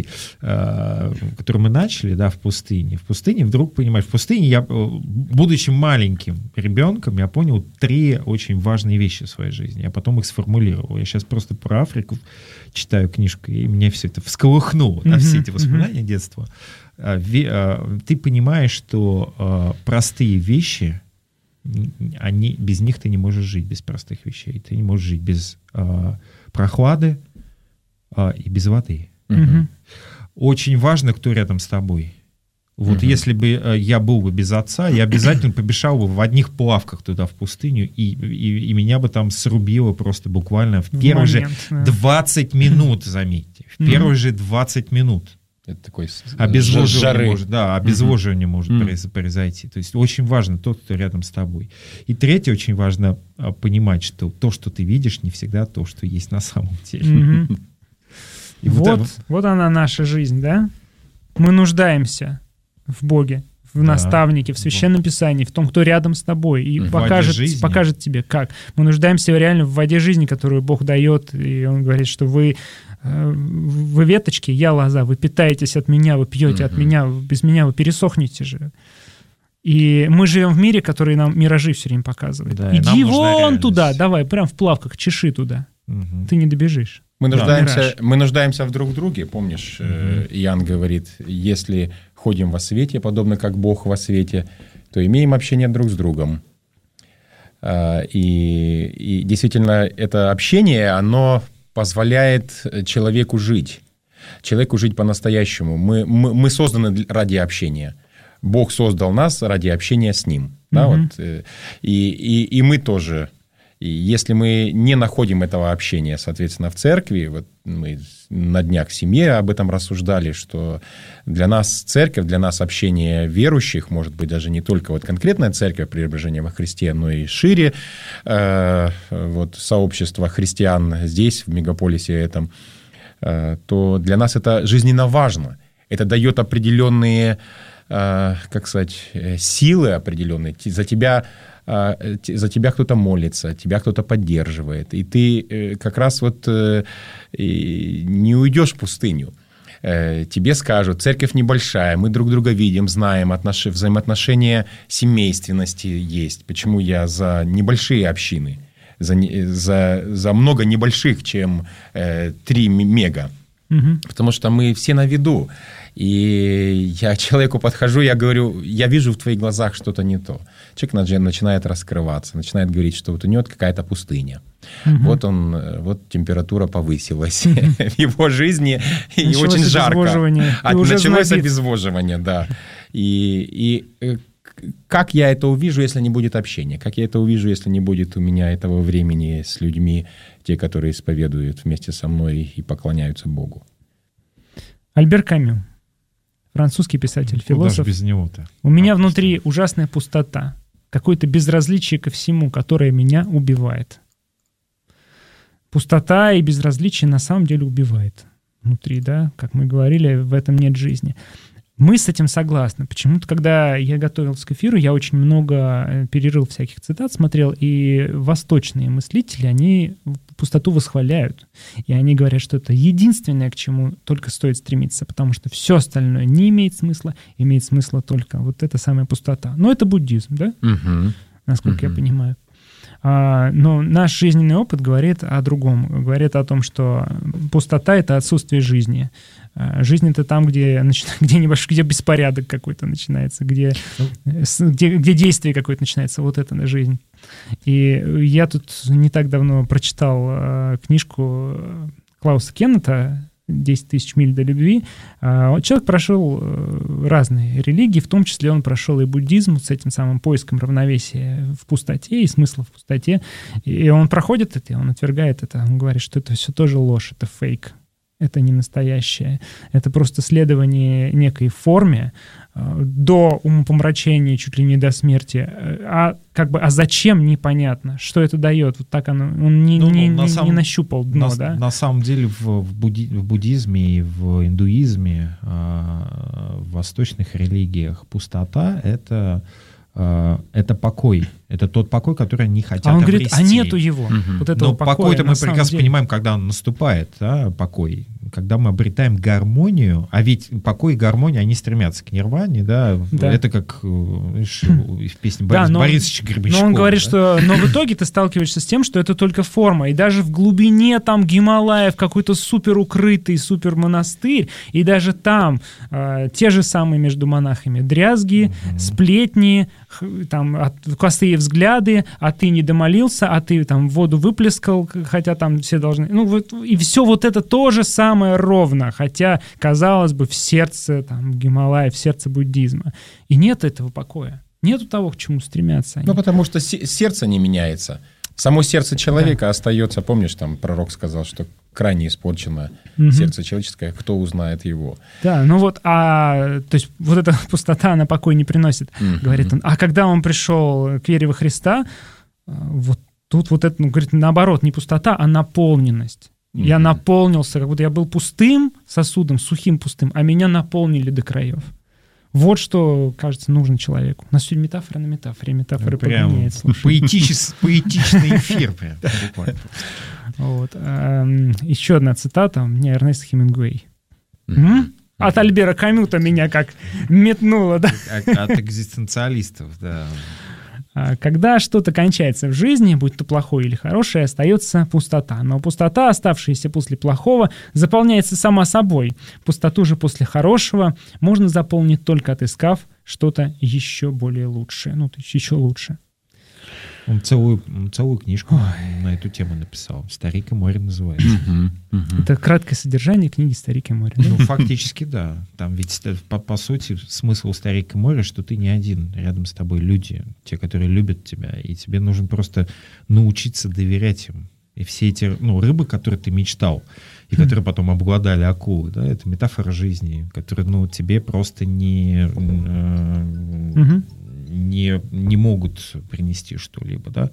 э, которую мы начали, да, в пустыне. В пустыне вдруг, понимаешь, в пустыне я, э, будучи маленьким ребенком, я понял три очень важные вещи в своей жизни. Я потом их сформулировал. Я сейчас просто про Африку читаю книжку, и мне все это всколыхнуло, да, Мгм, все эти мгм. воспоминания детства. А, ве- а, Ты понимаешь, что а, простые вещи, м, они, без них ты не можешь жить, без простых вещей. Ты не можешь жить без а, прохлады а, и без воды. Мгм. Очень важно, кто рядом с тобой. Вот Мгм. если бы э, я был бы без отца, я обязательно побежал бы в одних плавках туда, в пустыню, и, и, и меня бы там срубило просто буквально в В первые же момент, да. двадцать минут, заметьте. В Мгм. первые же двадцать минут. Это такой с- Обезвоживание жары. может, да, обезвоживание может Мгм. произ- произойти. То есть очень важно тот, кто рядом с тобой. И третье, очень важно а, понимать, что то, что ты видишь, не всегда то, что есть на самом деле. Мгм. И Вот, это- вот она наша жизнь, да? Мы нуждаемся в Боге, в Да. наставнике, в Священном Писании, в том, кто рядом с тобой, и В воде покажет, жизни. покажет тебе, как. Мы нуждаемся реально в воде жизни, которую Бог дает, и Он говорит, что вы, э, вы веточки, я лоза, вы питаетесь от меня, вы пьете от Мгм. меня, без меня вы пересохнете же. И мы живем в мире, который нам миражи все время показывает. Да, и нам Иди нужна вон реальность. туда, давай, прям в плавках, чеши туда. Мгм. Ты не добежишь. Мы Да. нуждаемся, Мираж. мы нуждаемся в друг друге. Помнишь, э, Иоанн говорит, если ходим во свете, подобно как Бог во свете, то имеем общение друг с другом. А, И, и действительно, это общение, оно позволяет человеку жить. Человеку жить по-настоящему. Мы, мы, мы созданы для- ради общения. Бог создал нас ради общения с Ним. Да, Мгм. вот, э, и, и, и мы тоже. И если мы не находим этого общения, соответственно, в церкви, вот мы на днях в семье об этом рассуждали, что для нас церковь, для нас общение верующих, может быть, даже не только вот конкретная церковь Преображения во Христе, но и шире э, вот, сообщество христиан здесь, в мегаполисе этом, э, то для нас это жизненно важно. Это дает определенные, э, как сказать, э, силы определенные. Ти- За тебя, э, ти- за тебя кто-то молится, тебя кто-то поддерживает. И ты э, как раз вот э, и не уйдешь в пустыню. Э, Тебе скажут, церковь небольшая, мы друг друга видим, знаем, отнош... взаимоотношения семейственности есть. Почему я за небольшие общины? За, не- за, за много небольших, чем э, три мега. Мгм. Потому что мы все на виду. И я к человеку подхожу, я говорю, я вижу в твоих глазах что-то не то. Человек начи- начинает раскрываться, начинает говорить, что вот у него какая-то пустыня. Мгм. Вот он, э, вот температура повысилась в его жизни, и Началось очень жарко. обезвоживание, А и уже началось знобит. обезвоживание, да. И, и э, к- как я это увижу, если не будет общения? Как я это увижу, если не будет у меня этого времени с людьми, те, которые исповедуют вместе со мной и поклоняются Богу? Альбер Камю. французский писатель, Куда философ. же без него-то? У меня А, внутри ужасная пустота, какое-то безразличие ко всему, которое меня убивает. Пустота и безразличие на самом деле убивает внутри, да, как мы говорили, в этом нет жизни. Мы с этим согласны. Почему-то, когда я готовился к эфиру, я очень много перерыл всяких цитат, смотрел, и восточные мыслители, они пустоту восхваляют. И они говорят, что это единственное, к чему только стоит стремиться, потому что все остальное не имеет смысла, имеет смысла только вот эта самая пустота. Но это буддизм, да? Мгм. Насколько Мгм. я понимаю. А, но наш жизненный опыт говорит о другом. Говорит о том, что пустота — это отсутствие жизни. А жизнь — это там, где, начи- где, небольшой, где беспорядок какой-то начинается, где, с- где, где действие какое-то начинается. Вот это жизнь. И я тут не так давно прочитал а, книжку Клауса Кеннета «десять тысяч миль до любви». А, Человек прошел э, разные религии, в том числе он прошел и буддизм с этим самым поиском равновесия в пустоте и смысла в пустоте. И он проходит это, и он отвергает это. Он говорит, что это все тоже ложь, это фейк. Это не настоящее. Это просто следование некой форме э, до умопомрачения, чуть ли не до смерти. Э, А как бы, а зачем, непонятно. Что это дает? Вот так оно. Он не, Ну, не, ну, на не- самом- не нащупал дно, на, да? на самом деле в, в, будди- в буддизме и в индуизме, а, в восточных религиях пустота — это, а, это покой. Это тот покой, который они хотят А он говорит, а обрести. нету его. Мгм. Вот этого Но покоя, покой-то на мы самом прекрасно деле. понимаем, когда он наступает, да, покой. Когда мы обретаем гармонию, а ведь покой и гармония, они стремятся к нирване, да, Да. это как э, видишь, в песне Да, Бориса но- Борисовича Но Гребенщикова. он говорит, да. что... Но в итоге ты сталкиваешься с тем, что это только форма. И даже в глубине там Гималаев какой-то супер укрытый, супер монастырь, и даже там э, те же самые между монахами дрязги, сплетни, х- там от- косые взгляды, а ты не домолился, а ты там воду выплескал, к- хотя там все должны... Ну вот, и все вот это то же самое ровно, хотя, казалось бы, в сердце там Гималаев, в сердце буддизма. И нет этого покоя. Нету того, к чему стремятся они. Ну, потому что се- сердце не меняется. Само сердце человека остается, помнишь, там пророк сказал, что крайне испорчено Мгм. сердце человеческое, кто узнает его. Да, ну вот, а, то есть вот эта пустота, она покой не приносит, Мгм. говорит он. А когда он пришел к вере во Христа, а, вот тут вот это, ну, говорит, наоборот, не пустота, а наполненность. Я Мгм. наполнился, как будто я был пустым сосудом, сухим пустым, а меня наполнили до краев. Вот что, кажется, нужно человеку. У нас сегодня метафора на метафоре, метафора Прям погоняет, слушай. поэтичес- поэтичный эфир прям. буквально. Вот. эм, Еще одна цитата, у меня Эрнест Хемингуэй. Мгм. М? От Альбера Камюта меня как метнуло, да? От, от экзистенциалистов, да. А, Когда что-то кончается в жизни, будь то плохое или хорошее, остается пустота. Но пустота, оставшаяся после плохого, заполняется сама собой. Пустоту же после хорошего можно заполнить только отыскав что-то еще более лучшее. Ну, то есть еще лучше. Он целую, он целую книжку на эту тему написал. «Старик и море» называется. Мгм. Мгм. Это краткое содержание книги «Старик и море». да? Ну, фактически, да. Там ведь, по, по сути, смысл «Старик и море», что ты не один. Рядом с тобой люди, те, которые любят тебя. И тебе нужно просто научиться доверять им. И все эти, ну, рыбы, которые ты мечтал, и которые потом обглодали акулы, да, это метафора жизни, которые, ну, тебе просто не... э, Мгм. не, не могут принести что-либо, да.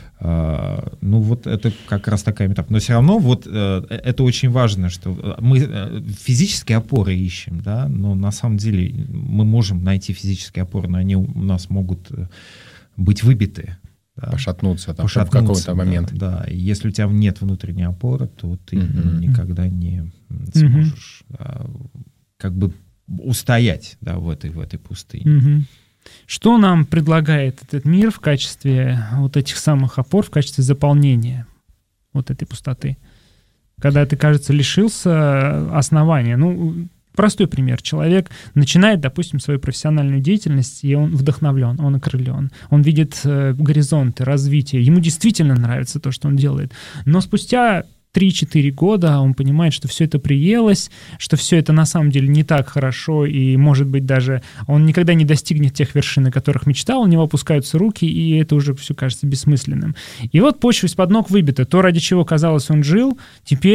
А, ну, вот это как раз такая метафора. Но все равно вот э, это очень важно, что мы э, физические опоры ищем, да, но на самом деле мы можем найти физические опоры, но они у нас могут э, быть выбиты. Да. Пошатнуться там в Пошатнуться, какой-то момент. Да, да. И если у тебя нет внутренней опоры, то ты Мгм. никогда не сможешь да, как бы устоять, да, в этой, в этой пустыне. Мгм. Что нам предлагает этот мир в качестве вот этих самых опор, в качестве заполнения вот этой пустоты? Когда ты, кажется, лишился основания. Ну, простой пример. Человек начинает, допустим, свою профессиональную деятельность, и он вдохновлен, он окрылен. Он видит э, горизонты, развитие. Ему действительно нравится то, что он делает. Но спустя три-четыре года он понимает, что все это приелось, что все это на самом деле не так хорошо, и, может быть, даже он никогда не достигнет тех вершин, о которых мечтал, у него опускаются руки, и это уже все кажется бессмысленным. И вот почва из-под ног выбита. То, ради чего, казалось, он жил, теперь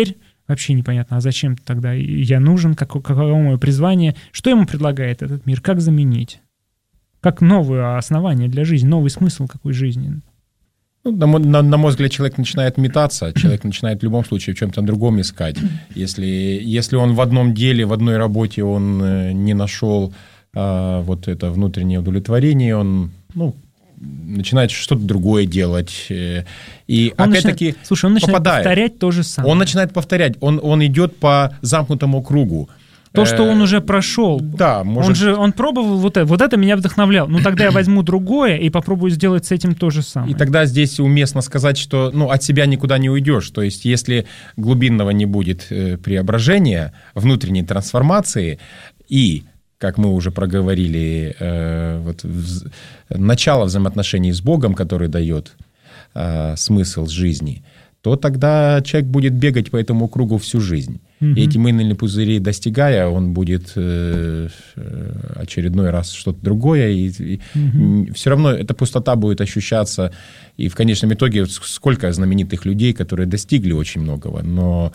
Вообще непонятно, а зачем тогда я нужен, как, каково мое призвание. Что ему предлагает этот мир? Как заменить? Как новое основание для жизни, новый смысл какой жизни? Ну, на, на, на мой взгляд, человек начинает метаться, человек начинает в любом случае в чем-то другом искать. Если, если он в одном деле, в одной работе он не нашел а, вот это внутреннее удовлетворение, он, ну, начинает что-то другое делать. И он опять-таки начинает, слушай, он начинает попадает. повторять то же самое. Он начинает повторять, он, он идет по замкнутому кругу. То, что он уже прошел. Да, может... Он же он пробовал вот это. Вот это меня вдохновляло. Ну, тогда я возьму другое и попробую сделать с этим то же самое. И тогда здесь уместно сказать, что ну, от себя никуда не уйдешь. То есть, если глубинного не будет э, преображения, внутренней трансформации и, как мы уже проговорили, э, вот, в, начало взаимоотношений с Богом, который дает э, смысл жизни, то тогда человек будет бегать по этому кругу всю жизнь. Mm-hmm. И эти мыльные пузыри достигая, он будет э, очередной раз что-то другое, и, и mm-hmm. все равно эта пустота будет ощущаться. И в конечном итоге сколько знаменитых людей, которые достигли очень многого, но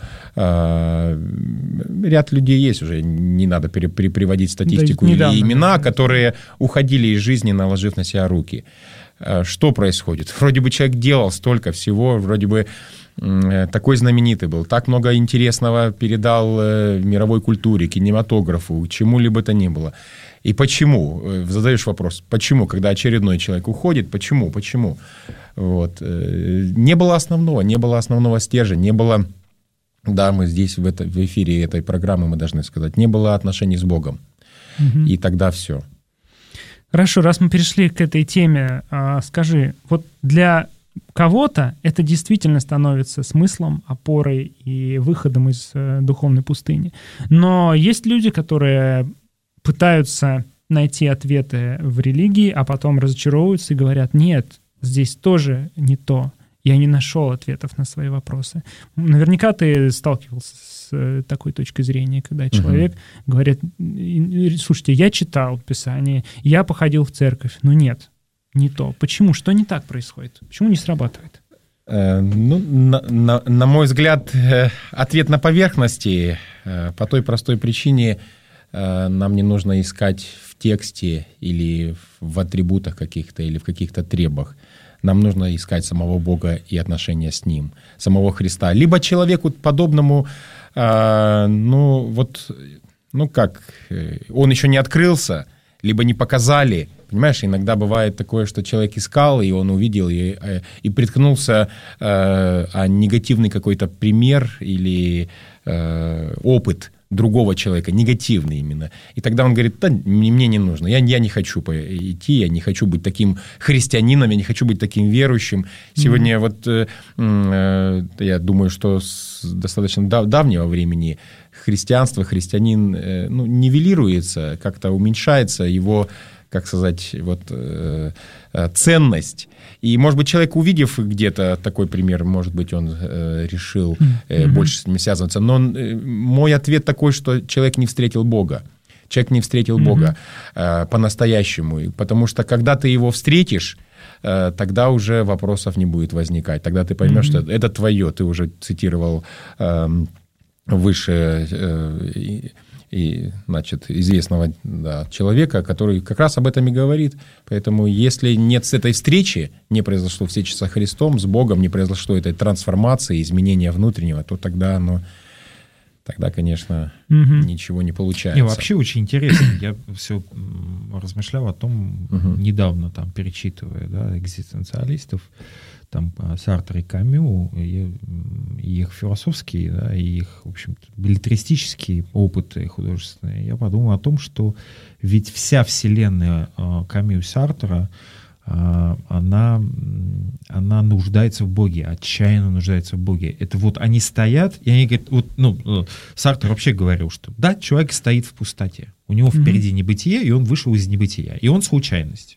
э, ряд людей есть уже, не надо пере, пере, приводить статистику да, или имена, да. которые уходили из жизни, наложив на себя руки. Что происходит? Вроде бы человек делал столько всего, вроде бы такой знаменитый был, так много интересного передал мировой культуре, кинематографу, чему-либо то ни было. И почему? Задаешь вопрос, почему, когда очередной человек уходит, почему, почему? Вот. Не было основного, не было основного стержня, не было, да, мы здесь в, это, в эфире этой программы мы должны сказать, не было отношений с Богом. Угу. И тогда все. Хорошо, раз мы перешли к этой теме, скажи, вот для кого-то это действительно становится смыслом, опорой и выходом из духовной пустыни. Но есть люди, которые пытаются найти ответы в религии, а потом разочаровываются и говорят, нет, здесь тоже не то. Я не нашел ответов на свои вопросы. Наверняка ты сталкивался с такой точкой зрения, когда человек uh-huh. говорит, слушайте, я читал Писание, я походил в церковь, но нет, не то. Почему? Что не так происходит? Почему не срабатывает? Э, ну, на, на, на мой взгляд, э, ответ на поверхности э, по той простой причине э, нам не нужно искать в тексте или в атрибутах каких-то, или в каких-то требах. Нам нужно искать самого Бога и отношения с Ним, самого Христа. Либо человеку подобному, э, ну вот, ну как, он еще не открылся, либо не показали. Понимаешь, иногда бывает такое, что человек искал, и он увидел, и, и приткнулся э, а негативный какой-то пример или э, опыт другого человека, негативный именно. И тогда он говорит, да, мне не нужно, я, я не хочу идти, я не хочу быть таким христианином, я не хочу быть таким верующим. Сегодня mm-hmm. вот э, э, я думаю, что с достаточно дав- давнего времени христианство, христианин э, ну, нивелируется, как-то уменьшается его, как сказать, вот, э, ценность. И, может быть, человек, увидев где-то такой пример, может быть, он э, решил э, mm-hmm. больше с ним связываться. Но э, мой ответ такой, что человек не встретил Бога. Человек не встретил mm-hmm. Бога э, по-настоящему. Потому что, когда ты его встретишь, э, тогда уже вопросов не будет возникать. Тогда ты поймешь, mm-hmm. что это твое. Ты уже цитировал э, выше... Э, и, и, значит, известного да, человека, который как раз об этом и говорит. Поэтому если нет с этой встречи, не произошло встречи со Христом, с Богом, не произошло этой трансформации, изменения внутреннего, то тогда оно, тогда, конечно, угу. ничего не получается. Не, вообще очень интересно. Я все размышлял о том, угу. недавно там перечитывая да, экзистенциалистов, там Сартр и Камю, и, и их философские, да, и их, в общем-то, беллетристические опыты художественные, я подумал о том, что ведь вся вселенная Камю и Сартра, она, она нуждается в Боге, отчаянно нуждается в Боге. Это вот они стоят, и они говорят, вот, ну, Сартр вообще говорил, что да, человек стоит в пустоте, у него mm-hmm. впереди небытие, и он вышел из небытия, и он случайность.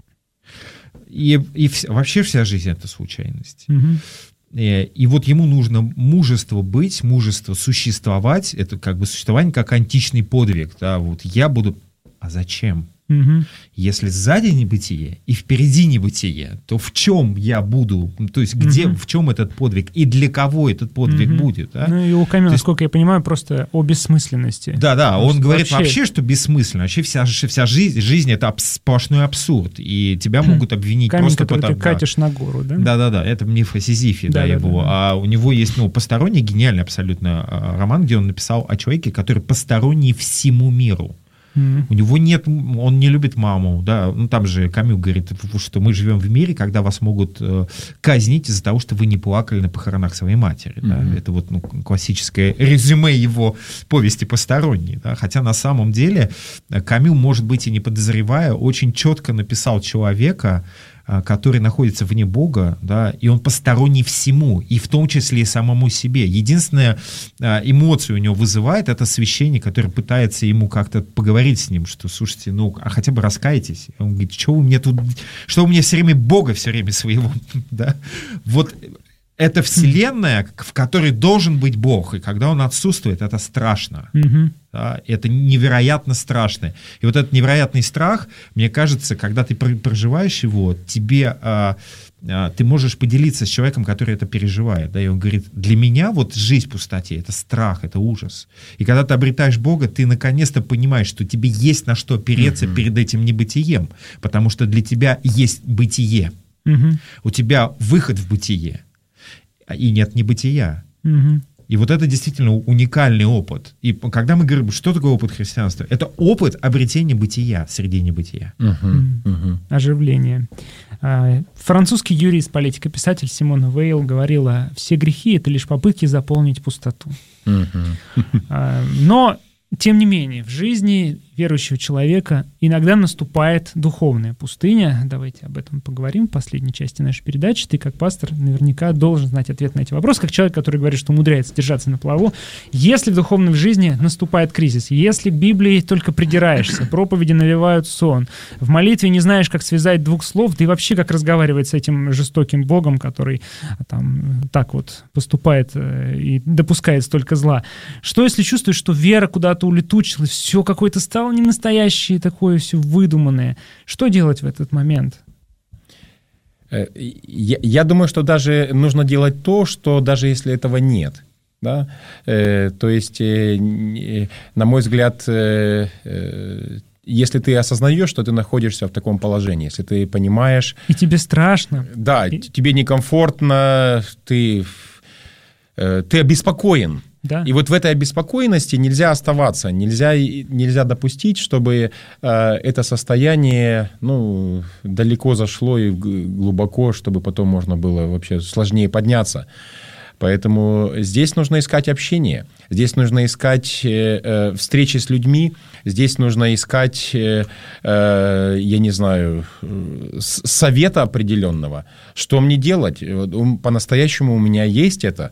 И, и вся, вообще вся жизнь — это случайность. Угу. И, и вот ему нужно мужество быть, мужество существовать. Это как бы существование как античный подвиг. Да, вот я буду... А зачем? Мгм. Если сзади небытие и впереди небытие, то в чем я буду, то есть где, Мгм. в чем этот подвиг и для кого этот подвиг Мгм. будет, да? Ну и у Камю, То есть- насколько я понимаю, просто о бессмысленности. Да, да, Потому он что говорит вообще- вообще, что бессмысленно. Вообще вся, вся жизнь, жизнь это абс- сплошной абсурд, и тебя могут обвинить Камень, просто который потому, ты да. катишь на гору, да? Да-да-да, это миф о Сизифе, да, Да, да, его. да, да. А у него есть, ну, посторонний, гениальный абсолютно а, роман, где он написал о человеке, который посторонний всему миру. Мгм. У него нет, он не любит маму, да, ну там же Камю говорит, что мы живем в мире, когда вас могут э, казнить из-за того, что вы не плакали на похоронах своей матери, да? Мгм. Это вот ну, классическое резюме его повести «Посторонний», да? Хотя на самом деле Камю, может быть, и не подозревая, очень четко написал человека, а, который находится вне Бога, да, и он посторонний всему, и в том числе и самому себе. Единственная а, эмоция у него вызывает, это священник, который пытается ему как-то поговорить с ним, что, слушайте, ну, а хотя бы раскайтесь. Он говорит, что вы мне тут, что вы мне все время Бога все время своего, да? Вот это вселенная, в которой должен быть Бог, и когда он отсутствует, это страшно. Мгм. Да, это невероятно страшно. И вот этот невероятный страх, мне кажется, когда ты пр- проживаешь его, тебе а, а, ты можешь поделиться с человеком, который это переживает. Да, и он говорит, для меня вот жизнь в пустоте — это страх, это ужас. И когда ты обретаешь Бога, ты наконец-то понимаешь, что тебе есть на что опереться Мгм. перед этим небытием, потому что для тебя есть бытие. Мгм. У тебя выход в бытие, и нет небытия. Мгм. И вот это действительно уникальный опыт. И когда мы говорим, что такое опыт христианства, это опыт обретения бытия среди небытия. Мгм. Мгм. Оживление. А, Французский юрист, политик и писатель Симона Вейл говорила, все грехи — это лишь попытки заполнить пустоту. Мгм. А, Но, тем не менее, в жизни верующего человека иногда наступает духовная пустыня. Давайте об этом поговорим в последней части нашей передачи. Ты, как пастор, наверняка должен знать ответ на эти вопросы, как человек, который говорит, что умудряется держаться на плаву. Если в духовной жизни наступает кризис, если к Библии только придираешься, проповеди навевают сон, в молитве не знаешь, как связать двух слов, да и вообще как разговаривать с этим жестоким Богом, который там так вот поступает э, и допускает столько зла. Что если чувствуешь, что вера куда-то улетучилась, все какое-то стало не настоящее, такое все выдуманное? Что делать в этот момент? Э, Я, я думаю, что даже нужно делать то, что даже если этого нет. Да? Э, то есть, э, не- на мой взгляд, э, э, если ты осознаешь, что ты находишься в таком положении, если ты понимаешь, И тебе страшно. да, И- т- тебе некомфортно, ты, э, ты обеспокоен. Да? И вот в этой обеспокоенности нельзя оставаться, нельзя, и- нельзя допустить, чтобы э, это состояние ну, далеко зашло и г- глубоко, чтобы потом можно было вообще сложнее подняться. Поэтому здесь нужно искать общение, здесь нужно искать э, э, встречи с людьми, здесь нужно искать, э, э, я не знаю, э, с- совета определенного, что мне делать. Вот у- По-настоящему у меня есть это.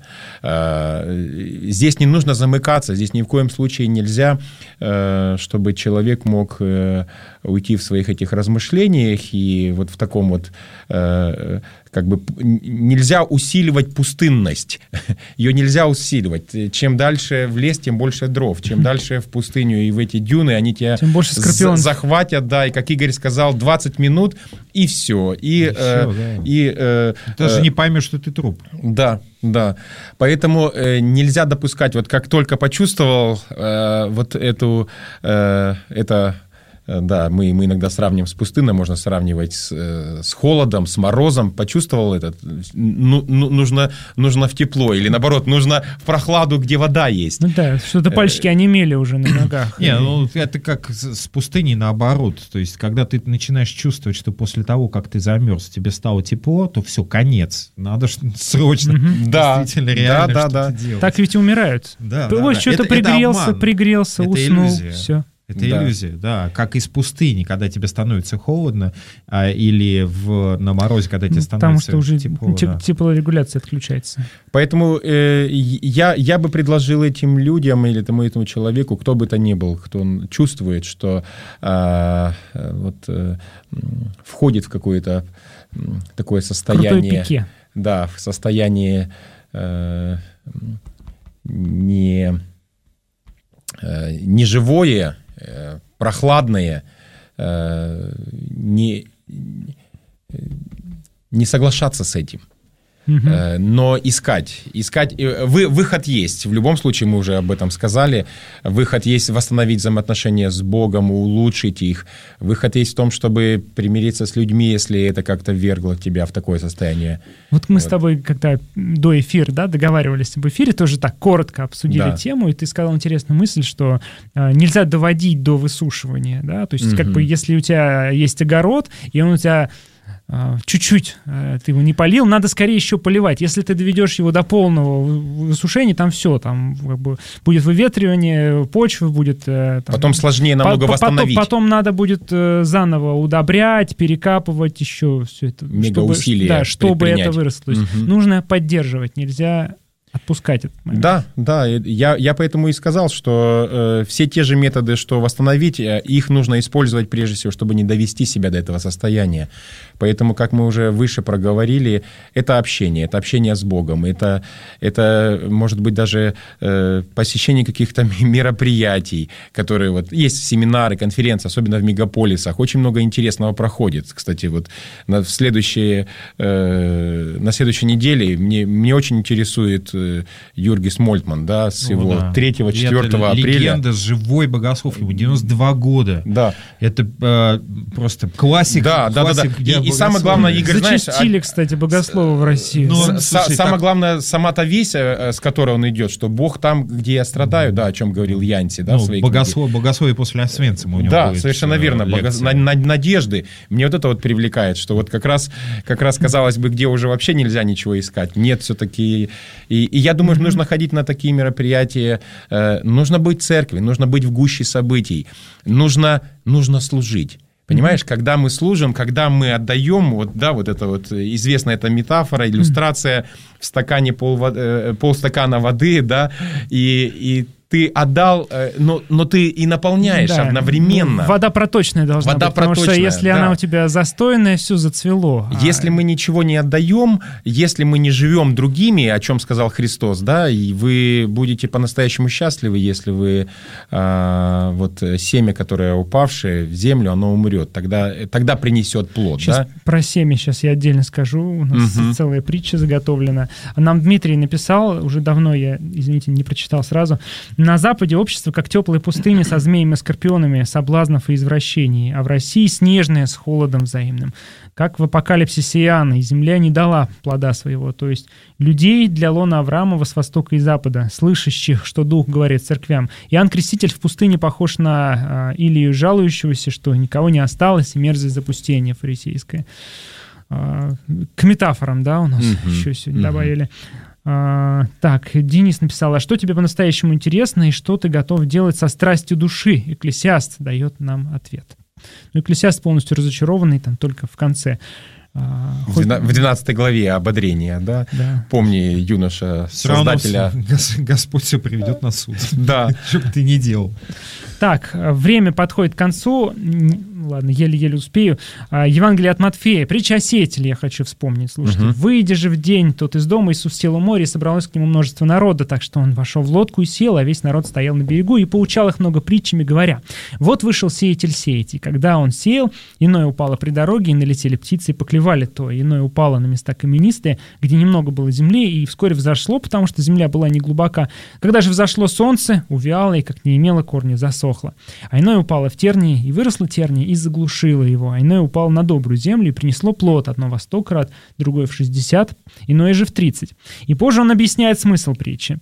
Э, Здесь не нужно замыкаться, здесь ни в коем случае нельзя, э, чтобы человек мог э, уйти в своих этих размышлениях и вот в таком вот э, как бы п- н- нельзя усиливать пустынность. Ее нельзя усиливать. Чем дальше в лес, тем больше дров. Чем дальше в пустыню и в эти дюны, они тебя Тем больше скорпионов. за- захватят, да, и, как Игорь сказал, двадцать минут, и все. И, И всё, э, да. и, э, Даже э, не поймешь, что ты труп. да, да. Поэтому э, нельзя допускать, вот как только почувствовал э, вот эту, э, это, э, да, мы, мы иногда сравниваем с пустыней, можно сравнивать с, э, с холодом, с морозом, почувствовал это, ну, ну, нужно, нужно в тепло, или наоборот, нужно в прохладу, где вода есть. Ну да, что-то пальчики онемели уже на ногах. Не, ну это как с с пустыней наоборот. То есть, когда ты начинаешь чувствовать, что после того, как ты замерз, тебе стало тепло, то все, конец. Надо ж срочно, Да, действительно, да, реально да, что-то да. делать. Так ведь и умирают. Да, Ты да, вот да. что-то Это- это пригрелся, обман. пригрелся, Это уснул, иллюзия. все. Это Да. иллюзия, да, как из пустыни, когда тебе становится холодно, а, или в, на морозе, когда тебе Потому становится что уже тепло. теп- да. теплорегуляция отключается. Поэтому э, я, я бы предложил этим людям или тому, этому человеку, кто бы то ни был, кто он чувствует, что а, э, вот, э, м, входит в какое-то м, такое Крутой состояние, пике. да, в состояние э, м, не, э, не живое, э, прохладное, э, не, не соглашаться с этим. Uh-huh. Но искать, искать, вы, выход есть. В любом случае, мы уже об этом сказали, выход есть восстановить взаимоотношения с Богом, улучшить их. Выход есть в том, чтобы примириться с людьми, если это как-то ввергло тебя в такое состояние. Вот мы вот. с тобой, когда до эфира, да, договаривались об эфире, тоже так коротко обсудили да. тему, и ты сказал интересную мысль, что э, нельзя доводить до высушивания, да, то есть uh-huh. как бы если у тебя есть огород, и он у тебя чуть-чуть ты его не полил, надо скорее еще поливать. Если ты доведешь его до полного высушения, там все, там как бы будет выветривание почвы, будет... Там, потом сложнее намного по- восстановить. Потом, потом надо будет заново удобрять, перекапывать еще все это. Мегаусилия чтобы, да, чтобы это выросло. То есть угу. нужно поддерживать, нельзя... отпускать этот момент. Да, да, я, я поэтому и сказал, что э, все те же методы, что восстановить, э, их нужно использовать прежде всего, чтобы не довести себя до этого состояния. Поэтому, как мы уже выше проговорили, это общение, это общение с Богом, это, это может быть даже э, посещение каких-то мероприятий, которые вот есть семинары, конференции, особенно в мегаполисах, очень много интересного проходит. Кстати, вот на, следующие, э, на следующей неделе мне, мне очень интересует Юргис Мольтман, да, с его да. третьего-четвёртого апреля. Легенда, живой богослов, ему девяносто два года. Да. Это э, просто классик. Да, классик, да, да. И, и самое главное, Игорь, знаешь... Зачастили, кстати, богословы в России. Ну, с, слушай, самое так... главное, сама та весть, с которой он идет, что Бог там, где я страдаю, да, о чем говорил Янси, да, ну, в своей богослов, богословие после Освенцима у него да, будет, совершенно верно. Бого... Надежды. Мне вот это вот привлекает, что вот как раз, как раз казалось бы, где уже вообще нельзя ничего искать. Нет, все-таки... И, и я думаю, mm-hmm. нужно ходить на такие мероприятия, э, нужно быть в церкви, нужно быть в гуще событий, нужно, нужно служить. Понимаешь, mm-hmm. когда мы служим, когда мы отдаем, вот, да, вот это вот известная эта метафора, иллюстрация mm-hmm. в стакане пол, э, полстакана воды, да, и, и ты отдал, но, но ты и наполняешь да. одновременно. Вода проточная должна Вода быть, потому проточная, что если да. она у тебя застойная, все зацвело. Если а... мы ничего не отдаем, если мы не живем другими, о чем сказал Христос, да, и вы будете по-настоящему счастливы, если вы а, вот семя, которое упавшее в землю, оно умрет, тогда, тогда принесет плод. Сейчас да? Про семя сейчас я отдельно скажу, у нас угу. целая притча заготовлена. Нам Дмитрий написал, уже давно я, извините, не прочитал сразу. На Западе общество как теплая пустыня со змеями и скорпионами, соблазнов и извращений, а в России снежная с холодом взаимным. Как в апокалипсисе Иоанна, и земля не дала плода своего, то есть людей для лона Авраамова с востока и запада, слышащих, что Дух говорит церквям. Иоанн Креститель в пустыне похож на а, Илию жалующегося, что никого не осталось, и мерзость запустения фарисейское. А, к метафорам, да, у нас mm-hmm. еще сегодня mm-hmm. добавили. А, так, Денис написал, а что тебе по-настоящему интересно и что ты готов делать со страстью души? Экклесиаст дает нам ответ. Ну, Экклесиаст полностью разочарованный, там только в конце. А, хоть... В двенадцатой главе ободрения, да? да. Помни, юноша, создателя... Господь все приведет на суд. Да. Что бы ты ни делал. Так, время подходит к концу. Ладно, еле-еле успею. Евангелие от Матфея. Притча о сеятеле я хочу вспомнить. Слушайте, uh-huh. «Выйдя же в день тот из дома, Иисус сел у моря, и собралось к нему множество народа, так что он вошел в лодку и сел, а весь народ стоял на берегу и поучал их много притчами, говоря: вот вышел сеятель сеять, и когда он сеял, иное упало при дороге, и налетели птицы и поклевали то, иное упало на места каменистые, где немного было земли, и вскоре взошло, потому что земля была не глубока. Когда же взошло солнце, увяло, и как не имело корня, засохло. А иное упало в тернии, и выросло тернии, и заглушило его, а иное упало на добрую землю и принесло плод, одно во сто крат, другое в шестьдесят, иное же в тридцать. И позже он объясняет смысл притчи.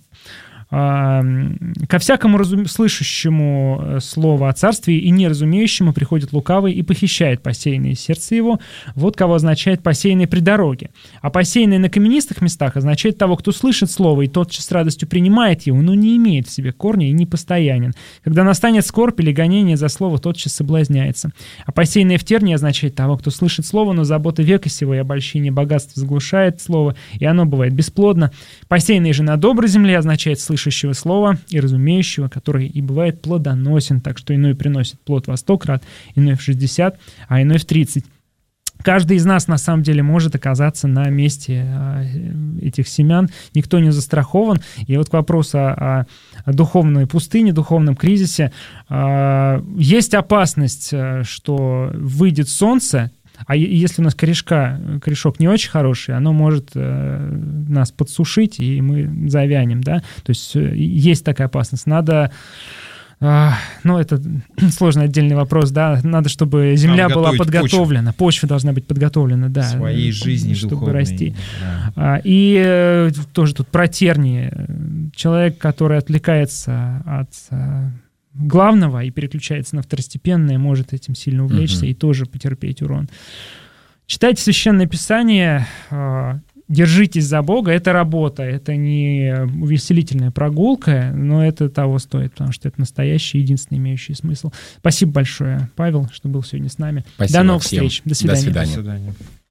Ко всякому разум... слышащему слово о царстве и неразумеющему приходит лукавый и похищает посеянное сердце его. Вот кого означает посеянное при дороге. А посеянное на каменистых местах означает того, кто слышит слово и тотчас с радостью принимает его, но не имеет в себе корня и не постоянен. Когда настанет скорбь или гонение за слово, тотчас соблазняется. А посеянное в тернии означает того, кто слышит слово, но забота века сего и обольщение богатства заглушает слово, и оно бывает бесплодно. Посеянное же на доброй земле означает слышать слышащего слова и разумеющего, который и бывает плодоносен, так что иной приносит плод во сто крат, иной в шестьдесят, а иной в тридцать. Каждый из нас, на самом деле, может оказаться на месте этих семян. Никто не застрахован. И вот к вопросу о, о духовной пустыне, духовном кризисе. Есть опасность, что выйдет солнце, а если у нас корешка, корешок не очень хороший, оно может нас подсушить, и мы завянем, да? То есть есть такая опасность. Надо... Ну, это сложный отдельный вопрос, да. Надо, чтобы земля Нам была подготовлена, почву. почва должна быть подготовлена, да. Своей жизни чтобы духовной, расти. Да. И э, тоже тут про тернии. Человек, который отвлекается от э, главного и переключается на второстепенное, может этим сильно увлечься uh-huh. и тоже потерпеть урон. Читайте Священное Писание, э, держитесь за Бога, это работа, это не увеселительная прогулка, но это того стоит, потому что это настоящий, единственный имеющий смысл. Спасибо большое, Павел, что был сегодня с нами. Спасибо До новых всем. встреч. До свидания. До свидания. До свидания.